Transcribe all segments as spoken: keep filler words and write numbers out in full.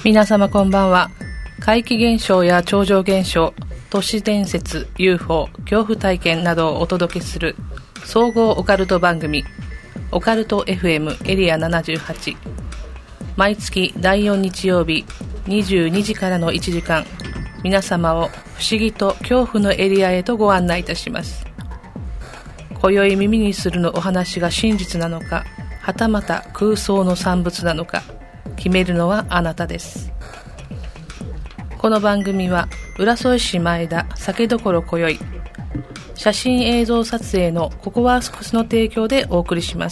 皆様こんばんは。怪奇現象や超常現象、都市伝説、 ユーフォー、 恐怖体験などをお届けする総合オカルト番組オカルト エフエム エリアななじゅうはち。毎月だいよん日曜日にじゅうにじからのいちじかん、皆様を不思議と恐怖のエリアへとご案内いたします。今宵耳にするのお話が真実なのか、はたまた空想の産物なのか、決めるのはあなたです。この番組は浦添市前田酒どころ今宵、写真映像撮影のココワースクスの提供でお送りします。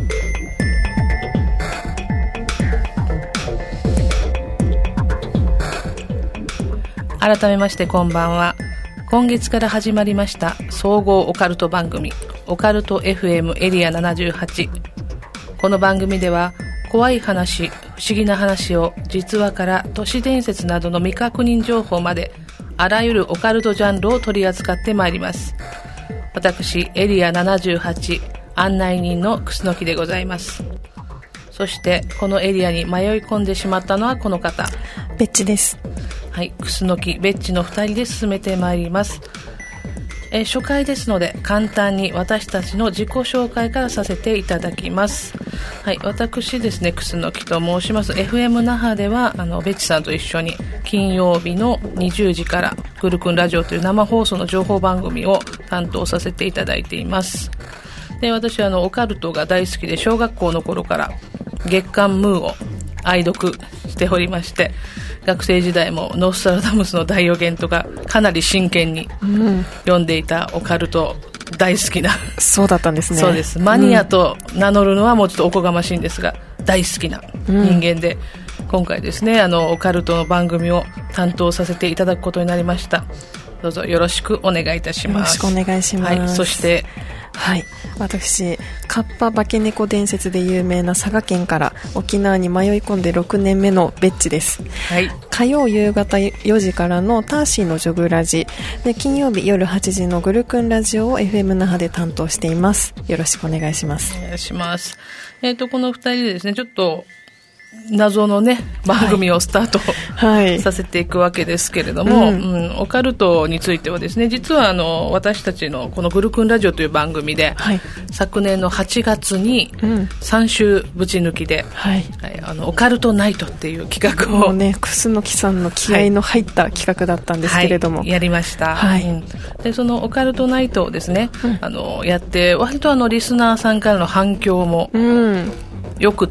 改めましてこんばんは。今月から始まりました総合オカルト番組オカルト エフエム エリアななじゅうはち。この番組では怖い話、不思議な話を実話から都市伝説などの未確認情報まで、あらゆるオカルトジャンルを取り扱ってまいります。私エリアななじゅうはち案内人の楠木でございます。そしてこのエリアに迷い込んでしまったのはこの方、 ベッチです。 はい、楠木、ベッチのふたりで進めてまいります。えー、初回ですので簡単に私たちの自己紹介からさせていただきます。はい、私ですね、楠木と申します。 エフエム 那覇ではあのベッチさんと一緒に金曜日のにじゅうじからグルクンラジオという生放送の情報番組を担当させていただいています。で、私はあのオカルトが大好きで、小学校の頃から月刊ムーを愛読しておりまして、学生時代もノストラダムスの大予言とかかなり真剣に読んでいたオカルト大好きな、うん、 そうだったんですね。 そうです。マニアと名乗るのはもうちょっとおこがましいんですが、大好きな人間で、うん、今回ですね、あのオカルトの番組を担当させていただくことになりました。どうぞよろしくお願いいたします。 よろしくお願いします。 はい、そしてはい、私カッパ化け猫伝説で有名な佐賀県から沖縄に迷い込んでろくねんめのベッチです。 はい、 火曜夕方よじからのターシーのジョグラジで、金曜日夜はちじのグルクンラジオを エフエム 那覇で担当しています。よろしくお願いします。 お願いします。えーとこのふたりでですね、ちょっと謎のね番組をスタート、はい、させていくわけですけれども、うんうん、オカルトについてはですね、実はあの私たちのこのグルクンラジオという番組で、はい、昨年のはちがつにさん週ぶち抜きで、はいはい、あのオカルトナイトっていう企画をもうね、楠木さんの気合の入った企画だったんですけれども、 はいはい、やりました、はい、うん、でそのオカルトナイトをですね、うん、あのやって割とあのリスナーさんからの反響も、うんよくって、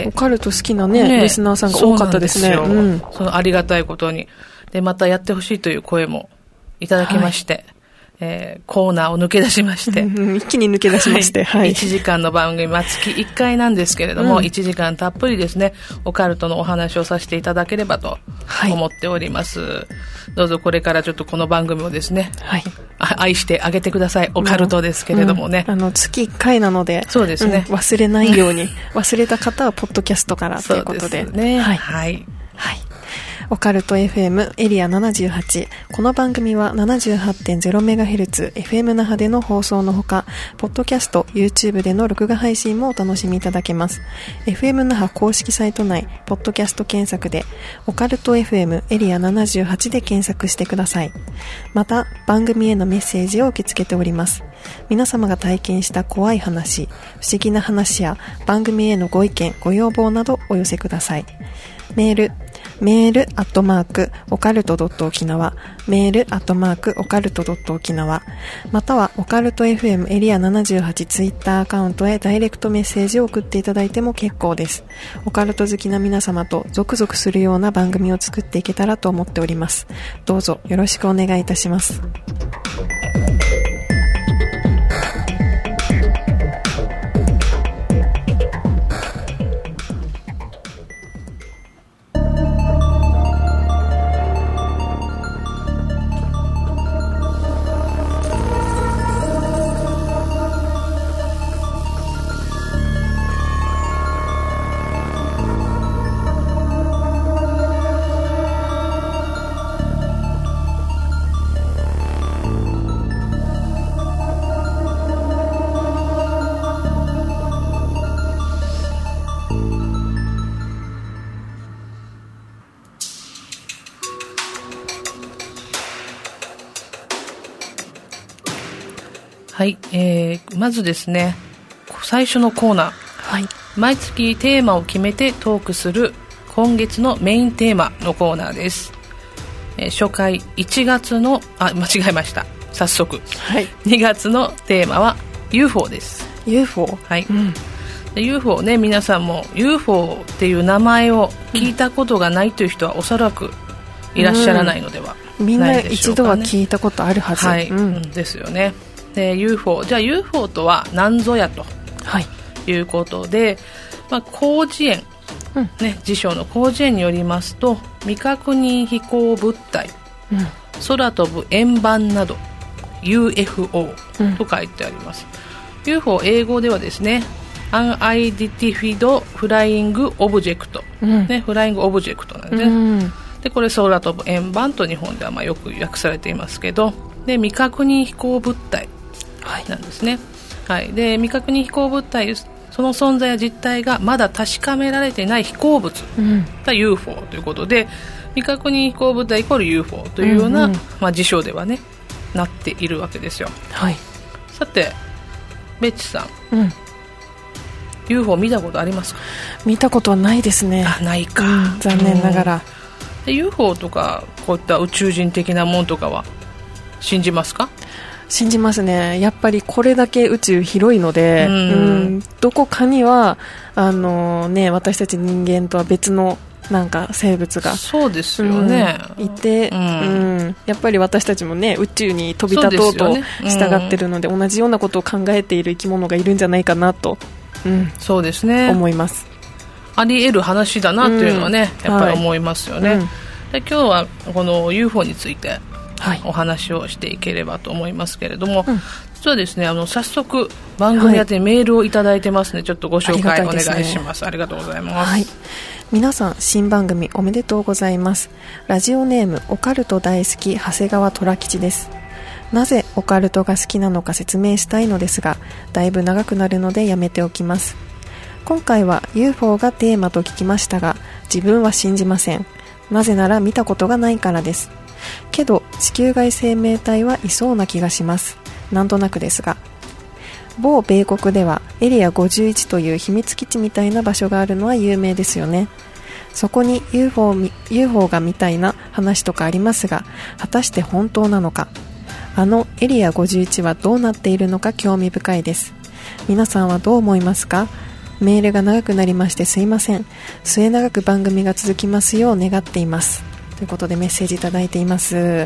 オカルト好きな、ねね、リスナーさんが多かったですね。 そうなんですよ、うん、そのありがたいことにでまたやってほしいという声もいただきまして、はい、えー、コーナーを抜け出しまして、 うん、一気に抜け出しまして、はい、 いちじかんの番組は月いっかいなんですけれども、うん、いちじかんたっぷりですねオカルトのお話をさせていただければと思っております、はい、どうぞこれからちょっとこの番組をですね、はい、愛してあげてください。オカルトですけれどもね、 うん、あの月いっかいなので、 そうですね、 うん、忘れないように忘れた方はポッドキャストからということで、 そうですね、はい、 はいはい、オカルト エフエム エリアななじゅうはち。この番組は ななじゅうはちてんゼロメガヘルツ エフエム 那覇での放送のほか、ポッドキャスト、YouTube での録画配信もお楽しみいただけます。エフエム 那覇公式サイト内、ポッドキャスト検索で、オカルト エフエム エリアななじゅうはちで検索してください。また、番組へのメッセージを受け付けております。皆様が体験した怖い話、不思議な話や番組へのご意見、ご要望などお寄せください。メール、メールアットマークオカルトドット沖縄、メールアットマークオカルトドット沖縄、またはオカルト エフエム エリアななじゅうはちツイッターアカウントへダイレクトメッセージを送っていただいても結構です。オカルト好きな皆様とゾクゾクするような番組を作っていけたらと思っております。どうぞよろしくお願いいたします。 はい、えー、まずですね、最初のコーナー、はい、毎月テーマを決めてトークする今月のメインテーマのコーナーです。えー、初回いちがつのあ間違えました早速、はい、にがつのテーマは ユーフォー です。 ユーフォー、 はい、うん、で ユーフォー ね、皆さんも ユーフォー っていう名前を聞いたことがないという人はおそらくいらっしゃらないのではないでしょうかね、うん、みんな一度は聞いたことあるはず、 はい、うん、ですよね。で ユーフォー、 じゃあ ユーフォー とは何ぞやと、はい、いうことで、まあ、広辞苑、うんね、辞書の広辞苑によりますと、未確認飛行物体、うん、空飛ぶ円盤など ユーエフオー と書いてあります、うん、ユーフォー 英語ではですね、Unidentified Flying Object、うんね、フライングオブジェクトなんですね、うん、でこれ空飛ぶ円盤と日本ではまあよく訳されていますけど、で未確認飛行物体なんですね、はい、で未確認飛行物体、その存在や実態がまだ確かめられていない飛行物が ユーフォー ということで、未確認飛行物体イコール ユーフォー というような、うんうん、まあ、辞書ではねなっているわけですよ、はい、さてベッチさん、うん、ユーフォー 見たことありますか？ 見たことはないですね。 あ、ないか、 うん、残念ながら、 うん、で ユーフォー とかこういった宇宙人的なものとかは信じますか？ 信じますね。やっぱりこれだけ宇宙広いので、うん、うん、どこかにはあの、ね、私たち人間とは別のなんか生物がそうですよね、 うん、いて、うんうん、やっぱり私たちも、ね、宇宙に飛び立とうと従っているので、同じようなことを考えている生き物がいるんじゃないかなと、うん、 そうですね、 思います。 あり得る話だなというのはね、うん、やっぱり思いますよね、はい、で今日はこの ユーフォー についてお話をしていければと思いますけれども、はい、実はですね、あの早速番組宛てメールをいただいてますので、はい、ちょっとご紹介お願いします。ありがとうございます、はい、 皆さん新番組おめでとうございます。ラジオネームオカルト大好き長谷川虎吉です。なぜオカルトが好きなのか説明したいのですが、だいぶ長くなるのでやめておきます。今回は ユーフォー がテーマと聞きましたが、自分は信じません。なぜなら見たことがないからです。けど地球外生命体はいそうな気がします。なんとなくですが、某米国ではエリアごじゅういちという秘密基地みたいな場所があるのは有名ですよね。そこに ユーフォー、ユーフォー がみたいな話とかありますが、果たして本当なのか、あのエリアごじゅういちはどうなっているのか興味深いです。皆さんはどう思いますか？メールが長くなりましてすいません。末永く番組が続きますよう願っています、ということでメッセージいただいています。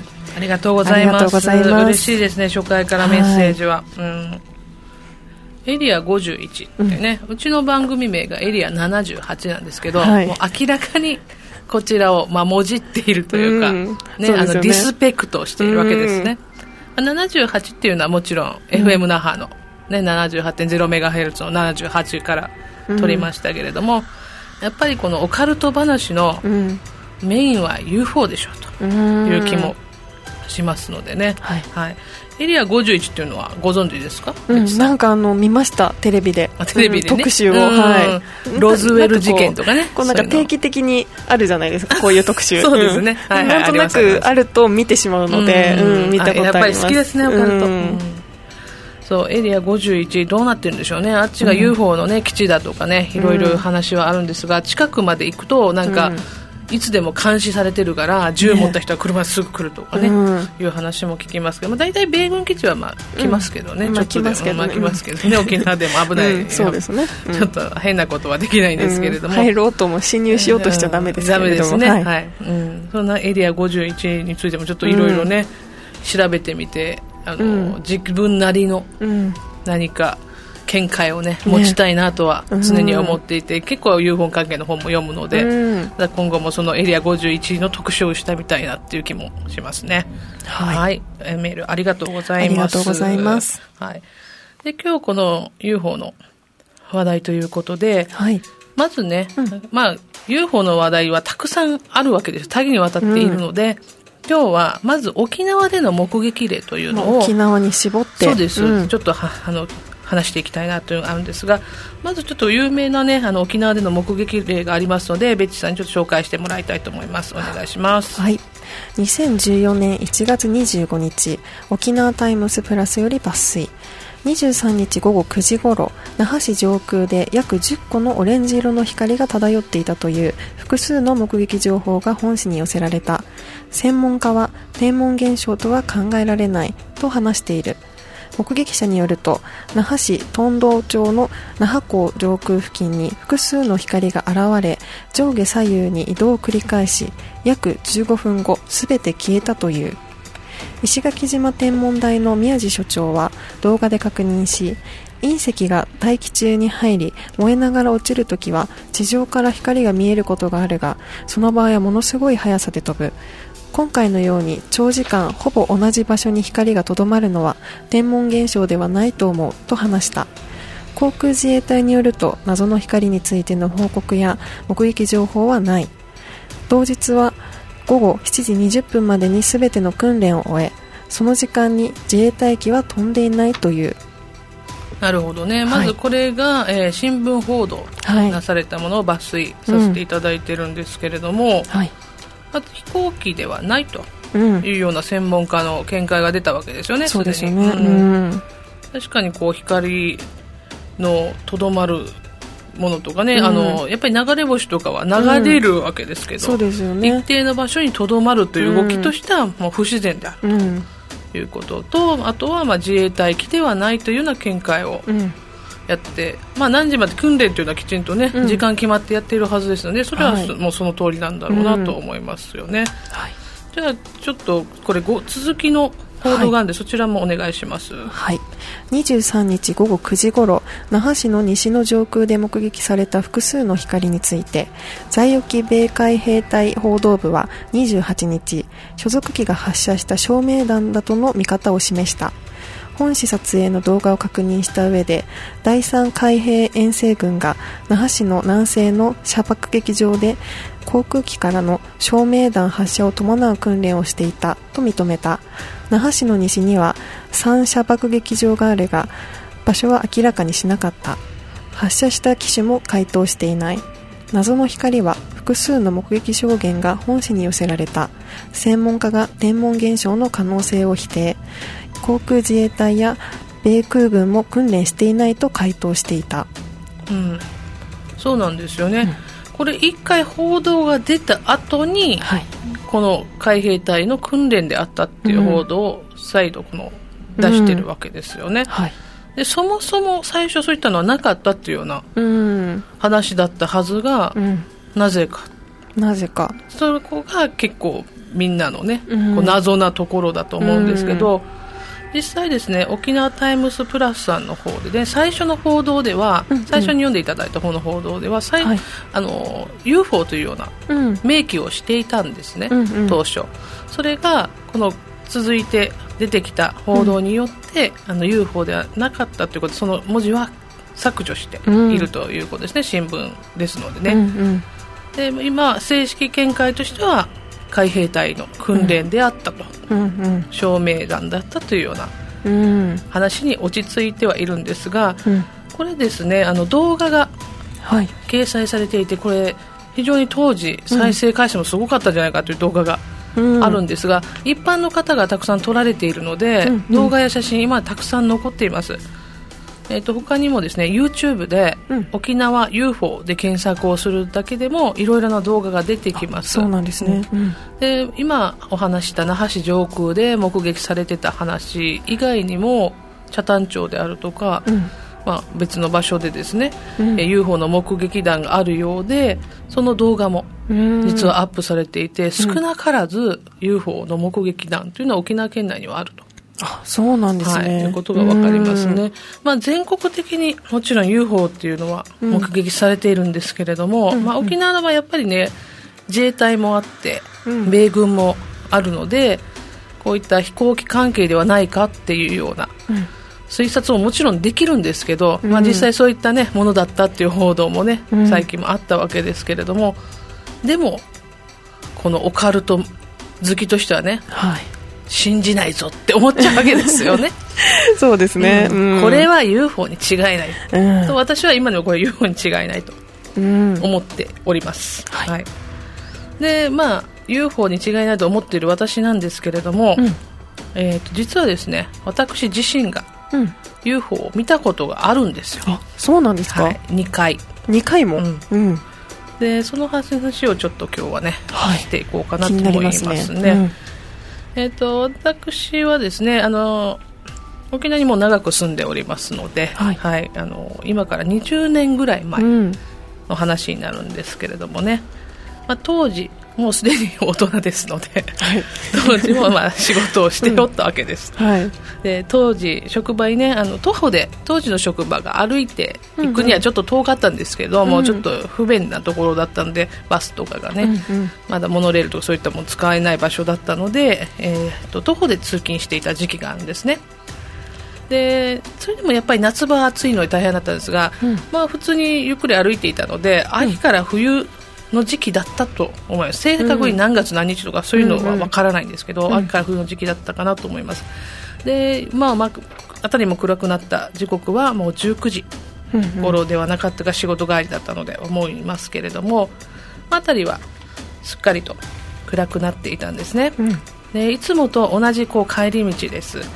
ありがとうございます。嬉しいですね、初回からメッセージは、はい、うん、エリアごじゅういちってね、うん、うちの番組名がエリアななじゅうはちなんですけど、はい、もう明らかにこちらを、まあ、もじっているというか、うん、ね、あのディスペクトしているわけですね、うん、ななじゅうはちっていうのはもちろん エフエム 那覇の、ね、ななじゅうはちてんゼロメガヘルツ のななじゅうはちから取りましたけれども、うん、やっぱりこのオカルト話のメインは ユーフォー でしょという気もしますのでね、はいはい、エリアごじゅういちっていうのはご存知ですか？ うん、なんかあの見ました、テレビで、 テレビで、ね、 うん、特集を、はい、ロズウェル事件とかね、 こうなんか定期的にあるじゃないですか、こういう特集そうですね、 うん、はいはい、なんとなくあると見てしまうので、うんうん、見たことあります。やっぱり好きですね、オカルト、うん、そうエリアごじゅういちどうなってるんでしょうね。あっちが ユーフォー の、ね、基地だとかね、いろいろ話はあるんですが、近くまで行くとなんか、うん、いつでも監視されてるから銃持った人は車すぐ来るとかね、うん、いう話も聞きますけど、まあ、大体米軍基地はまあ来ますけどね、うん、ちょっとでもまあ来ますけどね、沖縄でも危ない、うん、 そうですね、うん、 ちょっと変なことはできないんですけれども、うん、 入ろうとも侵入しようとしちゃダメですけれども、 ダメですね、はいはい、うん、そんなエリアごじゅういちについてもちょっといろいろね、うん、調べてみて、あの、うん、自分なりの何か見解を、ね、持ちたいなとは常に思っていて、ね、うん、結構 ユーフォー 関係の本も読むので、うん、今後もそのエリアごじゅういちの特集をしてみたいなっていう気もしますね。はい、はい、メールありがとうございます。ありがとうございます。はい、で今日この ユーフォー の話題ということで、はい、まずね、うん、まあ、ユーフォー の話題はたくさんあるわけです。多岐にわたっているので、うん、今日はまず沖縄での目撃例というのを沖縄に絞って、 そうです、うん、ちょっとはあの話していきたいなというのがあるんですが、まずちょっと有名な、ね、あの沖縄での目撃例がありますので、ベッチさんにちょっと紹介してもらいたいと思います。お願いします。 はい、 にせんじゅうよねんいちがつにじゅうごにち、沖縄タイムスプラスより抜粋。にじゅうさんにちごごくじ頃、那覇市上空で約じゅっこのオレンジ色の光が漂っていたという複数の目撃情報が本市に寄せられた。専門家は天文現象とは考えられないと話している。目撃者によると、那覇市東道町の那覇港上空付近に複数の光が現れ、上下左右に移動を繰り返し、約じゅうごふんごすべて消えたという。石垣島天文台の宮地所長は動画で確認し、隕石が大気中に入り燃えながら落ちるときは地上から光が見えることがあるが、その場合はものすごい速さで飛ぶ。今回のように長時間ほぼ同じ場所に光がとどまるのは天文現象ではないと思うと話した。航空自衛隊によると、謎の光についての報告や目撃情報はない。同日はごごしちじにじゅっぷんまでに全ての訓練を終え、その時間に自衛隊機は飛んでいないという。 なるほどね。まずこれが、はい、えー、新聞報道なされたものを抜粋させていただいているんですけれども、うん、はい、あと飛行機ではないというような専門家の見解が出たわけですよね。 そうですよね、 うんうん、確かにこう光のとどまるものとかね、うん、あのやっぱり流れ星とかは流れるわけですけど、うん、そうですよね、一定の場所にとどまるという動きとしてはもう不自然であるということと、うん、あとはまあ自衛隊機ではないというような見解をやって、うん、まあ、何時まで訓練というのはきちんとね、うん、時間決まってやっているはずですので、それはもうその通りなんだろうなと思いますよね、うん、はい、じゃあちょっとこれご続きの報道があるんで、はい、そちらもお願いします。 はい、にじゅうさんにちごごくじ頃、那覇市の西の上空で目撃された複数の光について、在沖米海兵隊報道部はにじゅうはちにち、所属機が発射した照明弾だとの見方を示した。本市撮影の動画を確認した上で、だいさん海兵遠征軍が那覇市の南西の射爆撃場で航空機からの照明弾発射を伴う訓練をしていたと認めた。那覇市の西にはさん射爆撃場があるが、場所は明らかにしなかった。発射した機種も回答していない。謎の光は複数の目撃証言が本市に寄せられた。専門家が天文現象の可能性を否定。航空自衛隊や米空軍も訓練していないと回答していた、 うん、そうなんですよね、うん、これ一回報道が出た後に、はい、この海兵隊の訓練であったっていう報道を再度この出してるわけですよね、うん、はい、でそもそも最初そういったのはなかったっていうような話だったはずが、うん、なぜかなぜかそこが結構みんなのね、うん、こう謎なところだと思うんですけど、うん、実際ですね、沖縄タイムスプラスさんの方で、ね、最初の報道では、うんうん、最初に読んでいただいた方の報道では、はい、あの ユーフォー というような明記をしていたんですね、うんうん、当初。それがこの続いて出てきた報道によって、うん、あの ユーフォー ではなかったということで、その文字は削除しているということですね、うん、新聞ですのでね、うんうん、で今正式見解としては海兵隊の訓練であったと、うんうん、照明弾だったというような話に落ち着いてはいるんですが、うん、これですね、あの動画が掲載されていて、これ非常に当時再生回数もすごかったんじゃないかという動画があるんですが、うん、一般の方がたくさん撮られているので、うんうん、動画や写真今たくさん残っています。えー、と他にもですね YouTube で、うん、沖縄 ユーフォー で検索をするだけでもいろいろな動画が出てきます。 そうなんですね、うん、 で今お話した那覇市上空で目撃されてた話以外にも北谷町であるとか、うん、まあ、別の場所でですね、うん、えー、ユーフォー の目撃談があるようで、その動画も実はアップされていて、うん、少なからず ユーフォー の目撃談というのは沖縄県内にはあると。 あ、そうなんですね、 はい、ということが分かりますね。まあ、全国的にもちろん ユーフォー っていうのは目撃されているんですけれども、うん、まあ、沖縄はやっぱりね自衛隊もあって、うん、米軍もあるので、こういった飛行機関係ではないかっていうような推察ももちろんできるんですけど、うん、まあ、実際そういった、ね、ものだったっていう報道もね、うん、最近もあったわけですけれども、でもこのオカルト好きとしてはね、はい、信じないぞって思っちゃうわけですよね。 そうですね、 うんうん、これは ユーフォー に違いない、うん、と私は今でもこれ ユーフォー に違いないと思っております、うん、はい、でまあユーフォー に違いないと思っている私なんですけれども、 うんえー、と実はですね、私自身が ユーフォー を見たことがあるんですよ。 あ、そうなんですか。 はい、にかい。 にかいも、 うんうん、 でその話をちょっと今日はね、 はい、 していこうかなと思いますね。 気になりますね。うん、 えー、と私はですね、あの沖縄にも長く住んでおりますので、 はいはい、あの今からにじゅうねんぐらい前の話になるんですけれどもね、まあ、当時もうすでに大人ですので、はい、当時もまあ仕事をしておったわけです、 うん、はい、 で当時職場にね、あの徒歩で当時の職場が歩いて行くにはちょっと遠かったんですけど、うんうん、もうちょっと不便なところだったので、バスとかがね、うんうん、まだモノレールとかそういったもの使えない場所だったので、えー、と徒歩で通勤していた時期があるんですね。でそれでもやっぱり夏場暑いのに大変だったんですが、うん、まあ、普通にゆっくり歩いていたので、秋から冬の時期だったと思います。正確に何月何日とかそういうのは分からないんですけど、うんうん、秋から冬の時期だったかなと思います。で、まあ、まあ辺りも暗くなった時刻はもうじゅうくじ頃ではなかったか、仕事帰りだったので思いますけれども、辺りはすっかりと暗くなっていたんですね、うん、でいつもと同じこう帰り道です、うん、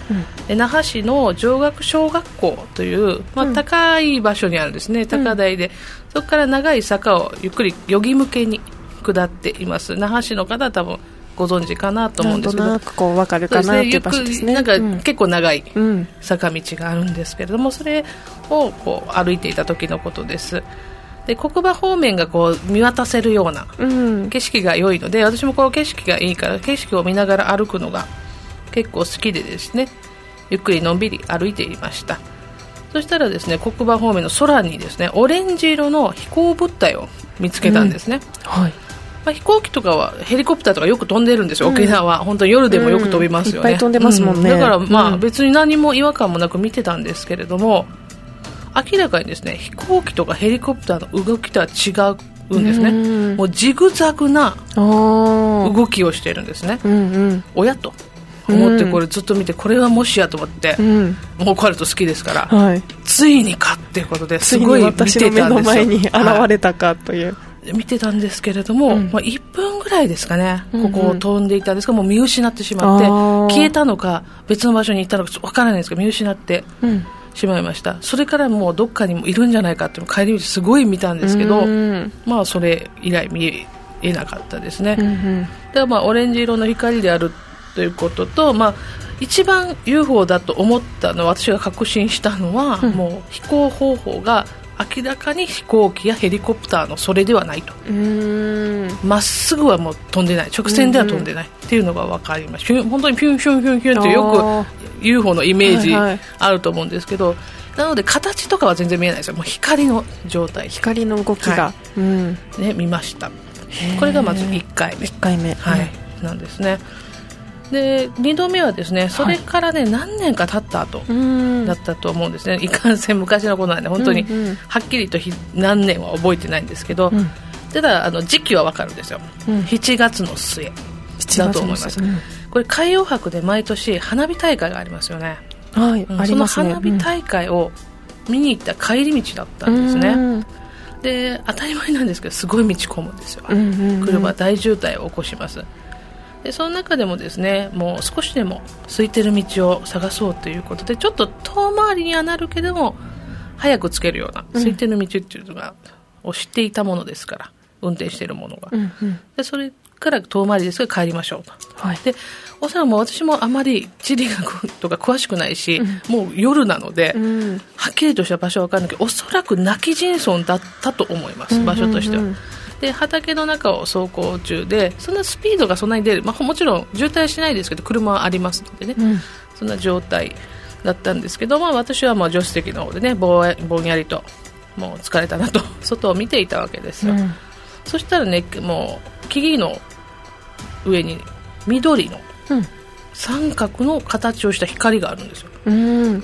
で那覇市の上学小学校という、まあ、高い場所にあるんですね、うん、高台で、そこから長い坂をゆっくりよぎ向けに下っています。那覇市の方は多分ご存知かなと思うんですけど、 なんとなくこう分かるかなっていう場所ですね。 なんか結構長い坂道があるんですけれども、それをこう歩いていた時のことです。で国場方面がこう見渡せるような景色が良いので、うん、私もこう景色がいいから景色を見ながら歩くのが結構好きでですね、ゆっくりのんびり歩いていました。そしたらですね、国場方面の空にですね、オレンジ色の飛行物体を見つけたんですね、うん、はい、まあ、飛行機とかはヘリコプターとかよく飛んでるんですよ、うん、沖縄は本当に夜でもよく飛びますよね、うん、 いっぱい飛んでますもんね、 うん、だからまあ別に何も違和感もなく見てたんですけれども、明らかにですね、飛行機とかヘリコプターの動きとは違うんですね、うん、もうジグザグな動きをしているんですね、うんうん、おやと思ってこれずっと見て、これはもしやと思って、うん、もうオカルト好きですから、はい、ついにかっていうことですごい見てたんですよ。 ついに私の目の前に現れたかという、はい、 見てたんですけれども、うん、まあ、いっぷんぐらいですかね、ここを飛んでいたんですが、もう見失ってしまって、消えたのか別の場所に行ったのかわからないんですけど、見失ってしまいました。それからもうどっかにもいるんじゃないかっていう帰り道すごい見たんですけど、まあそれ以来見えなかったですね、うんうん、でまあオレンジ色の光であるということと、まあ、一番 ユーフォー だと思ったのは、私が確信したのは、うん、もう飛行方法が明らかに飛行機やヘリコプターのそれではないと、まっすぐはもう飛んでない、直線では飛んでないっていうのが分かりました。本当にピュンピュンピュンピュンってよく ユーフォー のイメージあると思うんですけど、はいはい、なので形とかは全然見えないですよ。もう光の状態、 光の動きが、はい、うんね、見ました。これがまずいっかいめ、 いっかいめ、 はい、うん、なんですね。でにどめはですね、それからね、はい、何年か経った後だったと思うんですね。いかんせん昔のことなんで本当にはっきりとひ何年は覚えてないんですけど、うん、ただあの時期は分かるんですよ、うん、しちがつの末だと思います、うん、これ海洋博で毎年花火大会がありますよね、 はい、うん、ありますね。 その花火大会を見に行った帰り道だったんですね、うん、で当たり前なんですけどすごい道混むんですよ、うんうんうん、車大渋滞を起こします。でその中でもですね、もう少しでも空いてる道を探そうということで、ちょっと遠回りにはなるけども早くつけるような空いてる道っていうのが、うん、を知っていたものですから、運転しているものが、うんうん、でそれから遠回りですが帰りましょうと、はい、でおそらくもう私もあまり地理学とか詳しくないし、うん、もう夜なので、うん、はっきりとした場所は分からないけど、おそらく亡き人村だったと思います、場所としては、うんうんうん。で畑の中を走行中で、そんなスピードがそんなに出る、まあ、もちろん渋滞しないですけど車はありますのでね、うん、そんな状態だったんですけど、まあ、私はもう助手席の方でね、ぼんやりともう疲れたなと外を見ていたわけですよ、うん、そしたらね、もう木々の上に緑の三角の形をした光があるんですよ、うん、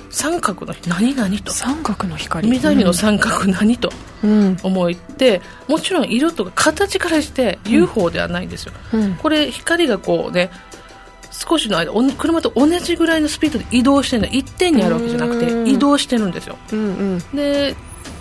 三角の何々と、 三角の光、 緑の三角何と思って、うん、もちろん色とか形からして ユーフォー ではないんですよ、うん、これ光がこうね、少しの間車と同じぐらいのスピードで移動してるの、一点にあるわけじゃなくて移動してるんですよ、うんうん、で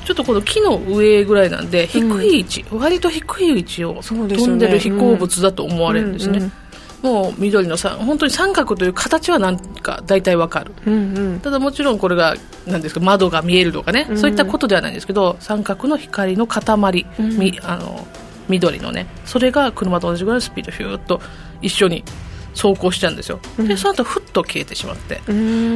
ちょっとこの木の上ぐらいなんで低い位置、うん、割と低い位置を飛んでる飛行物だと思われるんですね、うんうんうん、もう緑のさ本当に三角という形はなんか大体わかる、うんうん、ただもちろんこれが何ですか窓が見えるとかね、うん、そういったことではないんですけど三角の光の塊、うん、みあの緑のねそれが車と同じぐらいのスピードヒューッと一緒に走行しちゃうんですよ、うん、でその後ふっと消えてしまって、うん、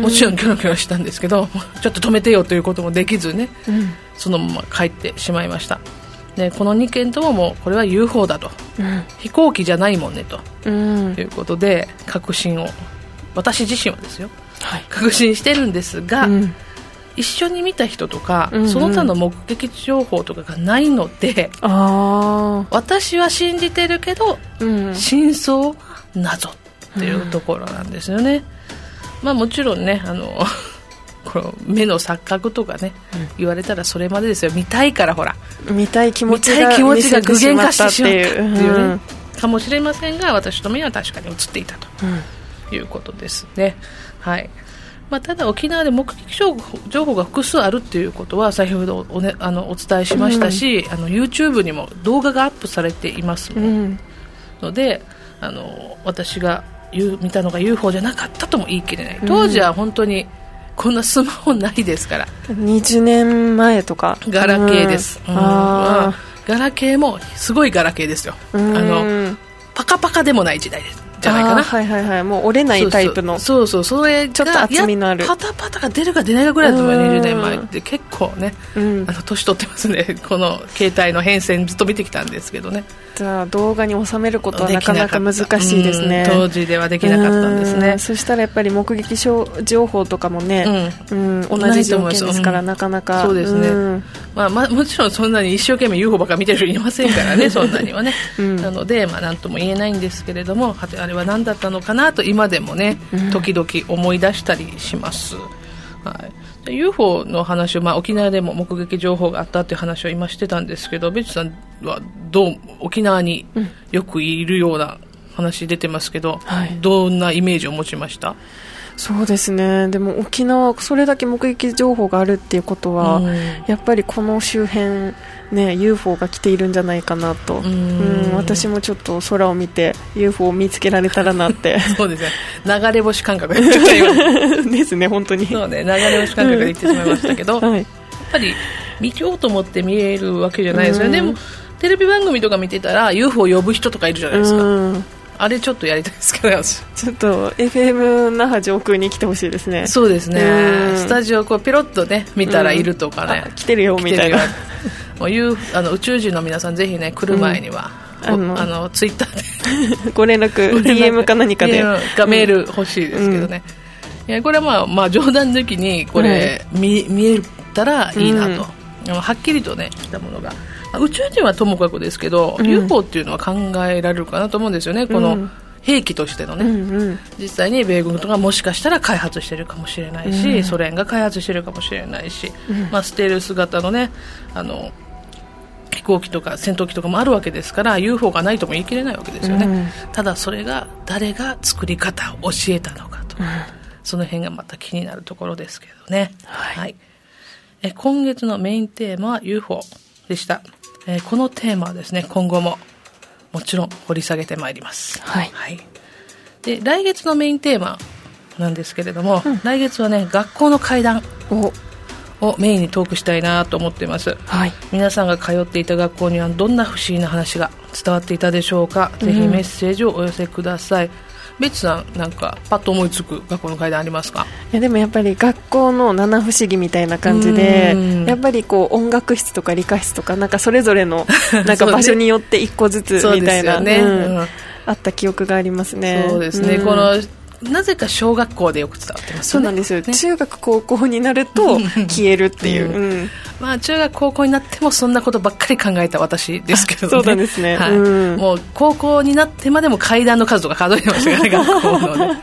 もちろんキョロキョロしたんですけどちょっと止めてよということもできずね、うん、そのまま帰ってしまいました。でこのにけんとももうこれは ユーフォー だと、うん、飛行機じゃないもんねと、うん、いうことで確信を私自身はですよ、はい、確信してるんですが、うん、一緒に見た人とか、うんうん、その他の目撃情報とかがないので、あ私は信じてるけど、うん、真相は謎っていうところなんですよね、うんまあ、もちろんねあのこの目の錯覚とかね、うん、言われたらそれまでですよ。見たいからほら見たい気持ちが見たい気持ちが具現化してしまったっていうね、うん、かもしれませんが私の目には確かに映っていたということですね、はいまあ、ただ沖縄で目撃情報が複数あるっていうことは先ほど お,、ね、あのお伝えしましたし、うん、あの YouTube にも動画がアップされていますので、うん、あの私が見たのが ユーフォー じゃなかったとも言い切れない。当時は本当にこんなスマホないですから、 にじゅうねんまえとかガラケーです、うんうんあガラケーもすごいガラケーですよ。あのパカパカでもない時代ですじゃないかな。 はいはいはい、もう折れないタイプのそうそうそうそれがちょっと厚みのあるパタパタが出るか出ないかぐらいだと思う。にじゅうねんまえって結構ね、うん、あの年取ってますね。この携帯の変遷ずっと見てきたんですけどね。 じゃあ動画に収めることはなかなか難しいですね。 当時ではできなかったんですね。 そしたらやっぱり目撃情報とかもね、うんうん、同じ条件ですから、うん、なかなかそうですね、うんまあ、まあもちろんそんなに一生懸命 ユーフォー ばっか見てる人いませんからねそんなにはね、うん、なので、まあ、何とも言えないんですけれども、あれは何だったのかなと今でもね時々思い出したりします、はい、ユーフォー の話を、まあ、沖縄でも目撃情報があったという話を今してたんですけど、ベチさんはどう沖縄によくいるような話出てますけど、はい、どんなイメージを持ちました？ そうですね、でも沖縄それだけ目撃情報があるっていうことは、うん、やっぱりこの周辺、ね、ユーフォー が来ているんじゃないかなと、うんうん私もちょっと空を見て ユーフォー を見つけられたらなってそうですね、流れ星感覚でちょっと今ですね、本当にそうね、流れ星感覚で言ってしまいましたけど、はい、やっぱり見ようと思って見えるわけじゃないですよね、うん、でもテレビ番組とか見てたら ユーフォー 呼ぶ人とかいるじゃないですか、うんあれちょっとやりたいですけどちょっと エフエム 那覇上空に来てほしいですね。 そうですね、スタジオこうピロッとね見たらいるとかね、 うん、来てるよみたいなもういうあの宇宙人の皆さんぜひね来る前には、うん、あのツイッターでご連絡ディーエム か何かでディーエム かメール欲しいですけどね、うん、いやこれは、まあ、まあ冗談抜きにこれ、はい、見, 見えたらいいなと、うん、はっきりとね来たものが宇宙人はともかくですけど、うん、ユーフォー っていうのは考えられるかなと思うんですよね。この、うん兵器としてのね、うんうん、実際に米軍とかもしかしたら開発してるかもしれないし、うん、ソ連が開発してるかもしれないし、うんまあ、ステルス型のねあの飛行機とか戦闘機とかもあるわけですから ユーフォー がないとも言い切れないわけですよね、うん、ただそれが誰が作り方を教えたのかと、うん、その辺がまた気になるところですけどね、はいはい、え今月のメインテーマは ユーフォー でした。えこのテーマはですね今後ももちろん掘り下げてまいります、 はいはい、 で来月のメインテーマなんですけれども、うん、来月はね学校の怪談をメインにトークしたいなと思っています、はい、皆さんが通っていた学校にはどんな不思議な話が伝わっていたでしょうか、うん、ぜひメッセージをお寄せください。ベツさんなんかパッと思いつく学校の怪談ありますか？ いやでもやっぱり学校の七不思議みたいな感じでやっぱりこう音楽室とか理科室とかなんかそれぞれのなんか場所によって一個ずつみたいな、ねうんうん、あった記憶がありますね。 そうですね、うん、このなぜか小学校でよく伝わってますね。 そうなんですよ、ね、中学高校になると消えるっていう、うんうんまあ、中学高校になってもそんなことばっかり考えた私ですけどね。 そうなんですね、 はいうん、 もう高校になってまでも階段の数とか数えてましたからね学校のね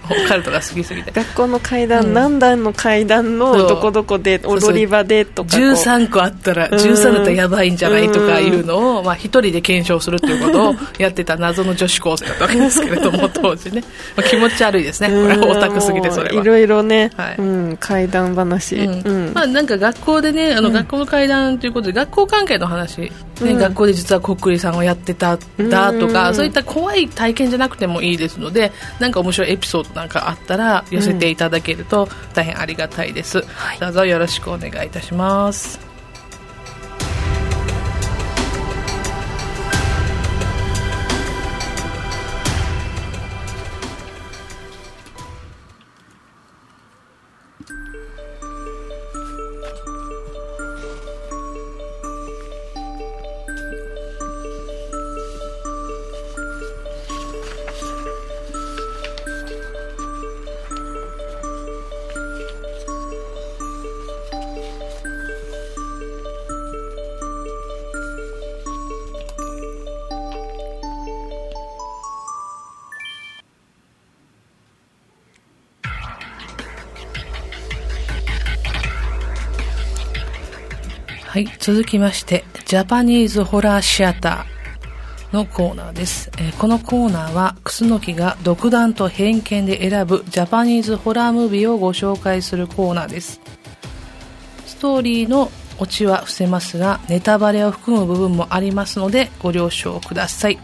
オカルトが好きすぎて学校の階段、うん、何段の階段のどこどこで踊り場でとかじゅうさんこあったらじゅうさんだったらやばいんじゃないとかいうのを、まあ、一人で検証するっていうことをやってた謎の女子高生だったわけですけれども当時ね、まあ、気持ち悪いですね、これオタクすぎてそれはいろいろね、はい、うん、階段話、うんうん、 まあ、なんか学校でねあの学校の階段ということで、うん、学校関係の話、ね、うん、学校で実はこっくりさんをやってただとか、うん、そういった怖い体験じゃなくてもいいですので、なんか面白いエピソードなんかあったら寄せていただけると大変ありがたいです、うん、どうぞよろしくお願いいたします。はい、続きましてジャパニーズホラーシアターのコーナーです、えー、このコーナーは楠木が独断と偏見で選ぶジャパニーズホラームービーをご紹介するコーナーです。ストーリーのオチは伏せますがネタバレを含む部分もありますのでご了承ください。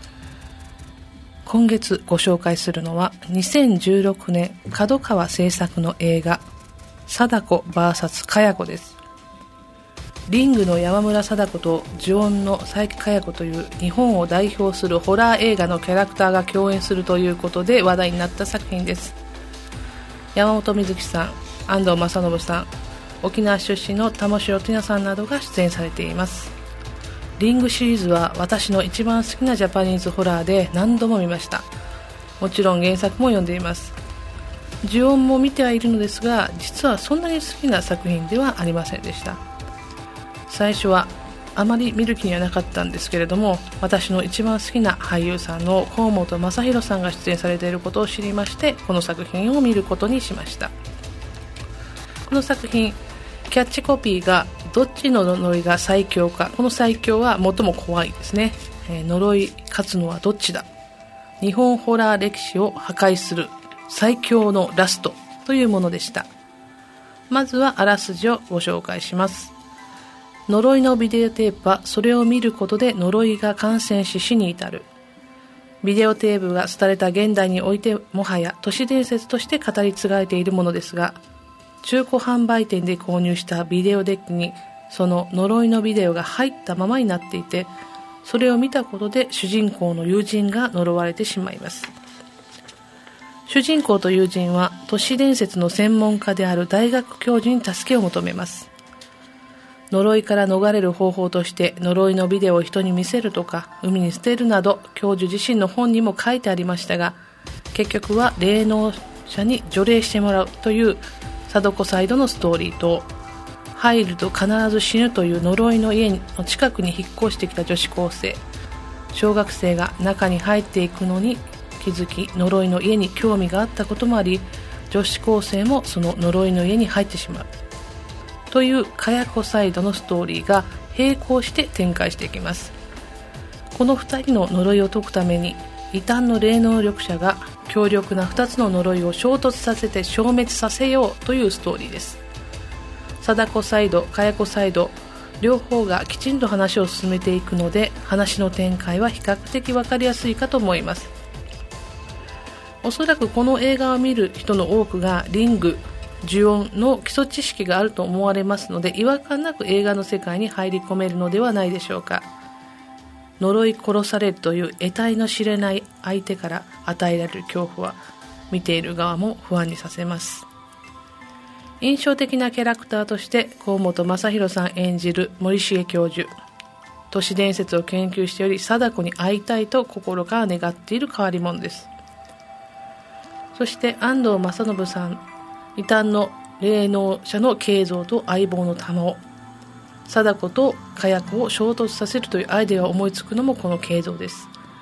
今月ご紹介するのはにせんじゅうろくねん角川製作の映画貞子 ブイエス かや子です。リングの山村貞子と呪音の佐伯かや子という日本を代表するホラー映画のキャラクターが共演するということで話題になった作品です。山本美月さん、安藤正信さん、沖縄出身の玉城ティナさんなどが出演されています。リングシリーズは私の一番好きなジャパニーズホラーで何度も見ました。もちろん原作も読んでいます。呪音も見てはいるのですが実はそんなに好きな作品ではありませんでした。最初はあまり見る気にはなかったんですけれども、私の一番好きな俳優さんの河本正宏さんが出演されていることを知りましてこの作品を見ることにしました。この作品キャッチコピーがどっちの呪いが最強か、この最強は最も怖いですね、えー、呪い勝つのはどっちだ、日本ホラー歴史を破壊する最強のラストというものでした。まずはあらすじをご紹介します。呪いのビデオテープはそれを見ることで呪いが感染し死に至る。ビデオテープが廃れた現代においてもはや都市伝説として語り継がれているものですが、中古販売店で購入したビデオデッキにその呪いのビデオが入ったままになっていて、それを見たことで主人公の友人が呪われてしまいます。主人公と友人は都市伝説の専門家である大学教授に助けを求めます。呪いから逃れる方法として呪いのビデオを人に見せるとか海に捨てるなど教授自身の本にも書いてありましたが、結局は霊能者に除霊してもらうという貞子サイドのストーリーと、入ると必ず死ぬという呪いの家の近くに引っ越してきた女子高生、小学生が中に入っていくのに気づき呪いの家に興味があったこともあり、女子高生もその呪いの家に入ってしまうというかや子サイドのストーリーが並行して展開していきます。このふたりの呪いを解くために異端の霊能力者が強力なふたつの呪いを衝突させて消滅させようというストーリーです。貞子サイド、かや子サイド両方がきちんと話を進めていくので話の展開は比較的分かりやすいかと思います。おそらくこの映画を見る人の多くがリング、呪音の基礎知識があると思われますので、違和感なく映画の世界に入り込めるのではないでしょうか。呪い殺されるという得体の知れない相手から与えられる恐怖は見ている側も不安にさせます。印象的なキャラクターとして河本正宏さん演じる森重教授、都市伝説を研究しており貞子に会いたいと心から願っている変わり者です。そして安藤正信さん、異端の霊能者の慶三と相棒の玉緒、貞子とかや子を衝突させるというアイデアを思いつくのもこの慶三です。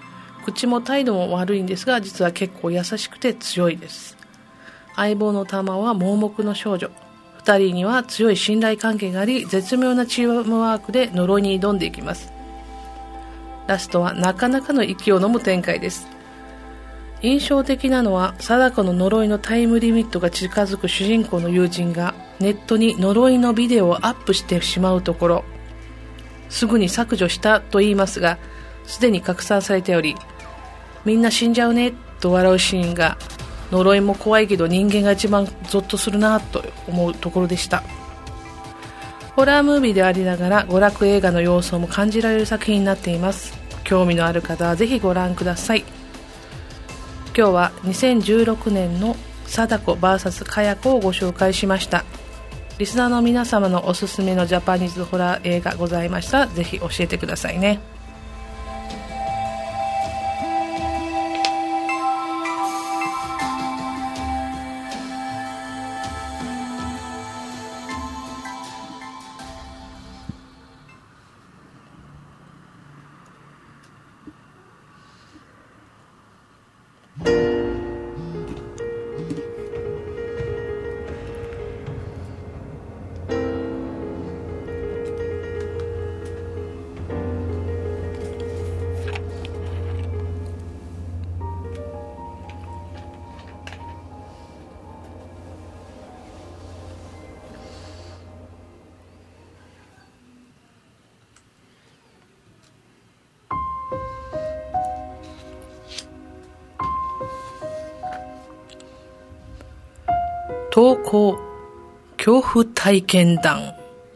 口も態度も悪いんですが、実は結構優しくて強いです。相棒の玉は盲目の少女。二人には強い信頼関係があり、絶妙なチームワークで呪いに挑んでいきます。ラストはなかなかの息を飲む展開です。印象的なのは、貞子の呪いのタイムリミットが近づく主人公の友人がネットに呪いのビデオをアップしてしまうところ、すぐに削除したと言いますが、すでに拡散されており、みんな死んじゃうねと笑うシーンが、呪いも怖いけど人間が一番ゾッとするなと思うところでした。ホラームービーでありながら娯楽映画の要素も感じられる作品になっています。興味のある方はぜひご覧ください。今日はにせんじゅうろくねんの貞子 ブイエス かや子をご紹介しました。リスナーの皆様のおすすめのジャパニーズホラー映画ございましたら、ぜひ教えてくださいね。投稿恐怖体験談。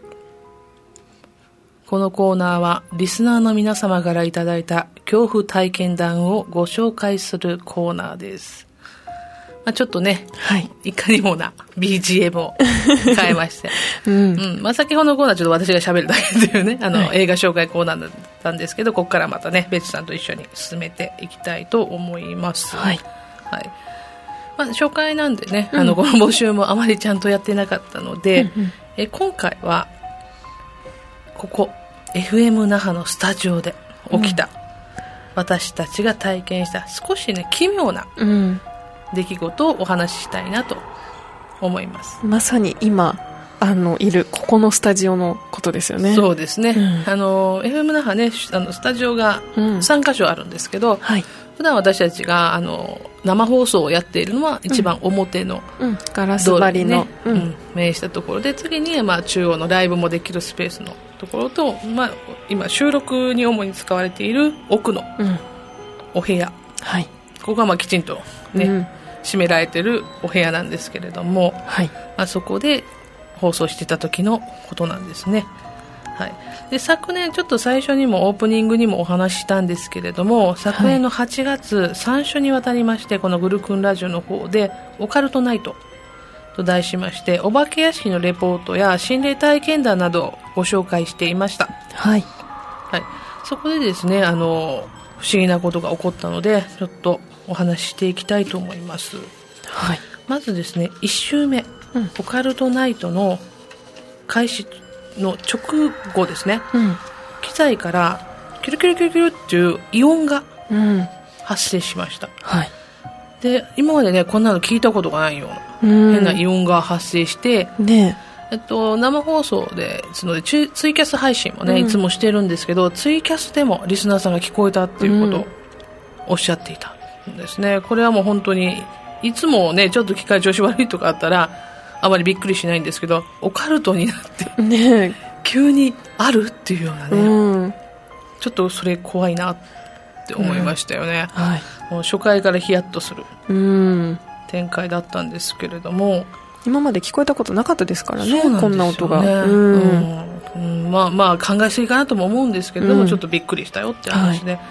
このコーナーはリスナーの皆様からいただいた恐怖体験談をご紹介するコーナーです。まあ、ちょっとね、はい、いかにもな ビージーエム を変えまして、うんうんまあ、先ほどのコーナーはちょっと私が喋るだけというね、あの、はい、映画紹介コーナーだったんですけど、ここからまたね、ベツさんと一緒に進めていきたいと思います。はい。はいまあ、初回なんでね、うん、あのこの募集もあまりちゃんとやってなかったので、うんうん、え今回はここ エフエム 那覇のスタジオで起きた、うん、私たちが体験した少しね奇妙な出来事をお話ししたいなと思います。 まさに今あのいるここのスタジオのことですよね。 そうですね、うん、あの エフエム 那覇ね、あのスタジオがさんかしょあるんですけど、うんはい普段私たちがあの生放送をやっているのは一番表の、 うんうん、ガラス張りの、ねうん、面したところで、次に、まあ、中央のライブもできるスペースのところと、まあ、今収録に主に使われている奥のお部屋、うんはい、ここがまあきちんと、ねうん、閉められているお部屋なんですけれども、はいまあ、そこで放送してた時のことなんですね。はい、で昨年ちょっと最初にもオープニングにもお話ししたんですけれども、昨年のはちがつさん週にわたりましてこのグルクンラジオの方でオカルトナイトと題しまして、お化け屋敷のレポートや心霊体験談などをご紹介していました。はい、はい、そこでですね、あの不思議なことが起こったのでちょっとお話ししていきたいと思います。はい、まずですねいち週目、うん、オカルトナイトの開始の直後ですね、うん、機材からキュルキュルキュルキュルっていう異音が発生しました、うんはい、で今までねこんなの聞いたことがないような、うん、変な異音が発生して、ねえっと、生放送ですのでツイキャス配信もね、うん、いつもしてるんですけど、ツイキャスでもリスナーさんが聞こえたっていうことをおっしゃっていたんですね。これはもう本当にいつもねちょっと機械調子悪いとかあったらあまりびっくりしないんですけど、オカルトになってね急にあるっていうようなね、うん、ちょっとそれ怖いなって思いましたよね、うんはい、もう初回からヒヤッとする展開だったんですけれども、 今まで聞こえたことなかったですからね、こんな音が、 うんうん、まあまあ考えすぎかなとも思うんですけれども、うん、ちょっとびっくりしたよって話で、はい、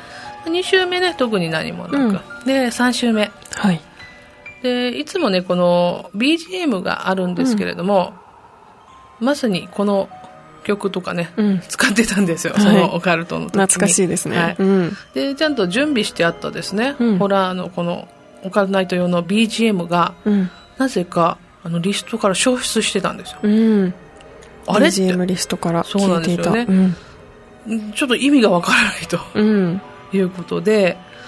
に週目ね特に何もなく、うん、でさん週目、はいでいつもねこの ビージーエム があるんですけれども、うん、まさにこの曲とかね、うん、使ってたんですよ、そのオカルトの時に、 はい、懐かしいですね、はいうん、 でちゃんと準備してあったですね、うん、ホラーのこのオカルトナイト用の ビージーエム が、うん、なぜかあのリストから消失してたんですよ、うん、あれって ビージーエム リストから消えていた。そうなんですよね、うん、ちょっと意味がわからないと、うん、いうことで